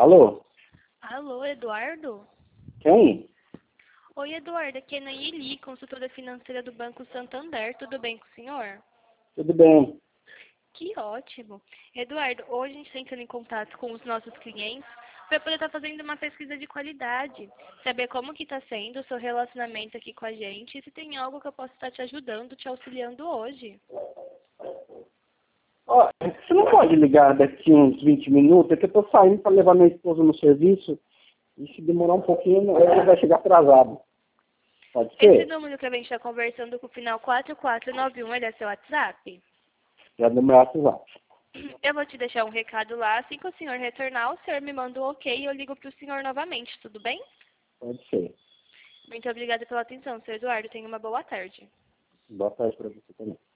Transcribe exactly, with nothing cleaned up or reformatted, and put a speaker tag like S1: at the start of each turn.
S1: Alô?
S2: Alô, Eduardo?
S1: Quem?
S2: Oi, Eduardo, aqui é Nayeli, consultora financeira do Banco Santander. Tudo bem com o senhor?
S1: Tudo bem.
S2: Que ótimo. Eduardo, hoje a gente está entrando em contato com os nossos clientes para poder estar fazendo uma pesquisa de qualidade, saber como que está sendo o seu relacionamento aqui com a gente e se tem algo que eu possa estar te ajudando, te auxiliando hoje.
S1: Ó, você não pode ligar daqui uns vinte minutos, é que eu tô saindo para levar minha esposa no serviço e se demorar um pouquinho, ela vai chegar atrasado. Pode
S2: Esse
S1: ser?
S2: número que a gente está conversando com o final quatro quatro nove um, ele é seu WhatsApp?
S1: Já deu meu WhatsApp.
S2: Eu vou te deixar um recado lá. Assim que o senhor retornar, o senhor me manda um ok e eu ligo para o senhor novamente, tudo bem?
S1: Pode ser.
S2: Muito obrigada pela atenção, senhor Eduardo. Tenha uma boa tarde.
S1: Boa tarde para você também.